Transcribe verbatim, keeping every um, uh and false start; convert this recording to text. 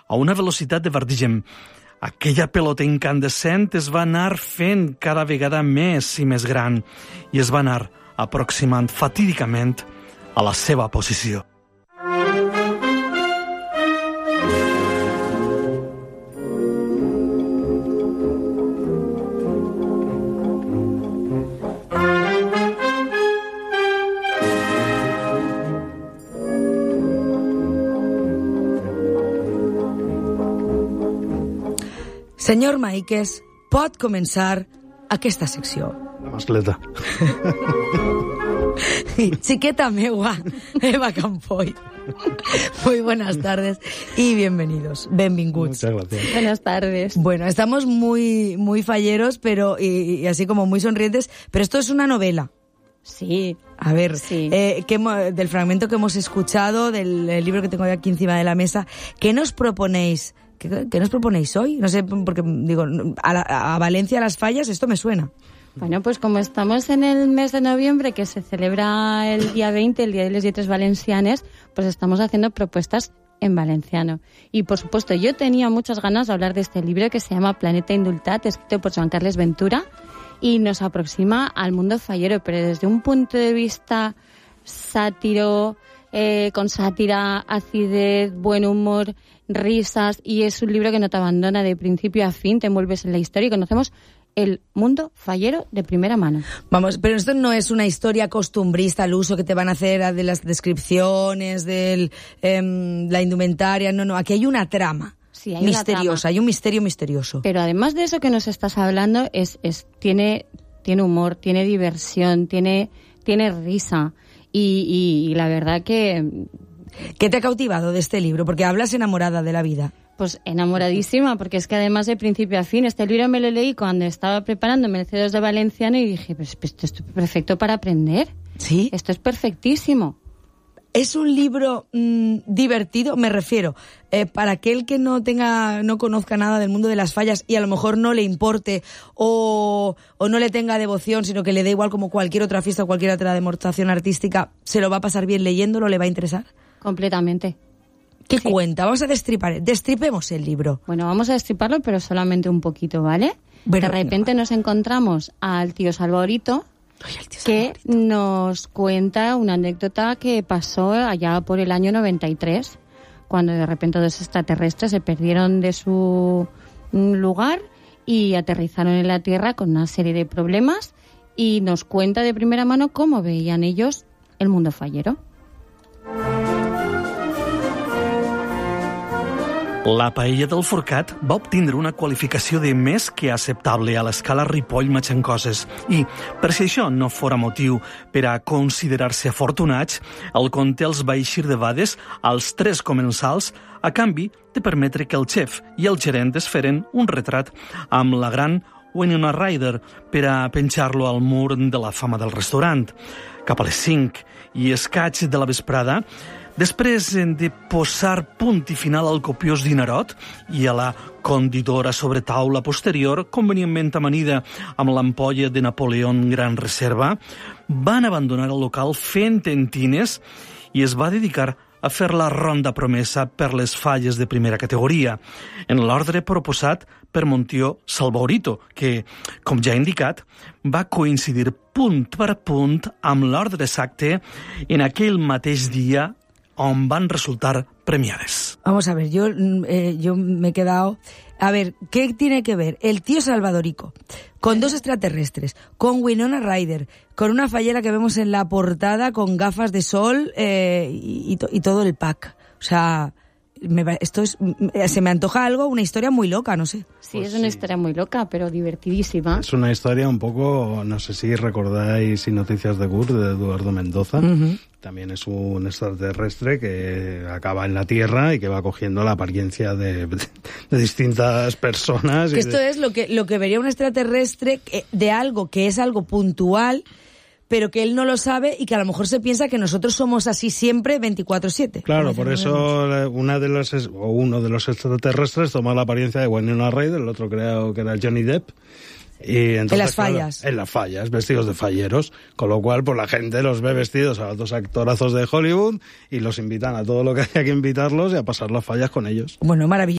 a una velocitat de vertigen. Aquella pelota incandescent es va anar fent cada vegada més i més gran i es va anar aproximant fatídicament a la seva posició. Senyor Maíquez, pot començar aquesta secció. La mascleta. Chiqueta meua, Eva Campoy. Muy buenas tardes y bienvenidos, benvinguts. Muchas gracias. Buenas tardes. Bueno, estamos muy, muy falleros, pero y, y así como muy sonrientes, pero esto es una novela. Sí. A ver, sí. eh, que, del fragmento que hemos escuchado, del libro que tengo aquí encima de la mesa, ¿qué nos proponéis? ¿Qué, ¿Qué nos proponéis hoy? No sé, porque digo, a, la, a Valencia las fallas, esto me suena. Bueno, pues como estamos en el mes de noviembre, que se celebra el día veinte, el Día de les Lletres Valencianes, pues estamos haciendo propuestas en valenciano. Y por supuesto, yo tenía muchas ganas de hablar de este libro que se llama Planeta Indultat, escrito por Joan Carles Ventura, y nos aproxima al mundo fallero, pero desde un punto de vista sátiro, eh, con sátira, acidez, buen humor, risas, y es un libro que no te abandona de principio a fin, te envuelves en la historia y conocemos el mundo fallero de primera mano. Vamos, pero esto no es una historia costumbrista al uso que te van a hacer de las descripciones, de eh, la indumentaria, no, no, aquí hay una trama. Sí, hay misteriosa, una trama. Hay un misterio misterioso. Pero además de eso que nos estás hablando, es, es tiene, tiene humor, tiene diversión, tiene, tiene risa, y, y, y la verdad que... ¿Qué te ha cautivado de este libro? Porque hablas enamorada de la vida. Pues enamoradísima, porque es que además de principio a fin, este libro me lo leí cuando estaba preparándome el C dos de Valenciano y dije, pues esto es perfecto para aprender. ¿Sí? Esto es perfectísimo. Es un libro mmm, divertido, me refiero, eh, para aquel que no tenga, no conozca nada del mundo de las fallas y a lo mejor no le importe o, o no le tenga devoción, sino que le dé igual como cualquier otra fiesta o cualquier otra demostración artística, ¿se lo va a pasar bien leyéndolo? ¿Le va a interesar? Completamente. ¿Qué sí. cuenta? Vamos a destripar, destripemos el libro. Bueno, vamos a destriparlo, pero solamente un poquito, ¿vale? Bueno, de repente no. nos encontramos al tío Salvaorito, Ay, el tío que Salvaorito. nos cuenta una anécdota que pasó allá por el año noventa y tres, cuando de repente dos extraterrestres se perdieron de su lugar y aterrizaron en la Tierra con una serie de problemas, y nos cuenta de primera mano cómo veían ellos el mundo fallero. La paella del Forcat va obtindre una qualificació de més que acceptable a l'escala Ripoll-Matxancoses i, per si això no fora motiu per a considerar-se afortunats, el conte els va eixir de vades als tres comensals a canvi de permetre que el xef i el gerent es feren un retrat amb la gran Winona Ryder per a penjar-lo al mur de la fama del restaurant. Cap a les cinc i escaig de la vesprada, després de posar punt i final al copiós dinerot i a la condidora sobre taula posterior, convenientment amanida amb l'ampolla de Napoleón Gran Reserva, van abandonar el local fent tentines i es va dedicar a fer la ronda promesa per les falles de primera categoria, en l'ordre proposat per Montió Salvaorito, que, com ja he indicat, va coincidir punt per punt amb l'ordre exacte en aquell mateix dia on van resultar premiades. Vamos a ver, yo, eh, yo me he quedado... A ver, ¿qué tiene que ver el tío Salvadorico con dos extraterrestres, con Winona Ryder, con una fallera que vemos en la portada con gafas de sol eh, y, y, to, y todo el pack? O sea, me, esto es, se me antoja algo, una historia muy loca, no sé. Sí, Pues es una sí. historia muy loca, pero divertidísima. Es una historia un poco, no sé si recordáis Noticias de Gur, de Eduardo Mendoza. Uh-huh. También es un extraterrestre que acaba en la Tierra y que va cogiendo la apariencia de, de distintas personas. Que y esto de... es lo que, lo que vería un extraterrestre de algo que es algo puntual, pero que él no lo sabe y que a lo mejor se piensa que nosotros somos así siempre veinticuatro siete. Claro, por eso una de los, o uno de los extraterrestres toma la apariencia de Winona Ryder, el otro creo que era Johnny Depp. Y entonces, en las claro, fallas. en las fallas, vestidos de falleros, con lo cual pues la gente los ve vestidos a los dos actorazos de Hollywood y los invitan a todo lo que haya que invitarlos y a pasar las fallas con ellos. Bueno, maravilloso.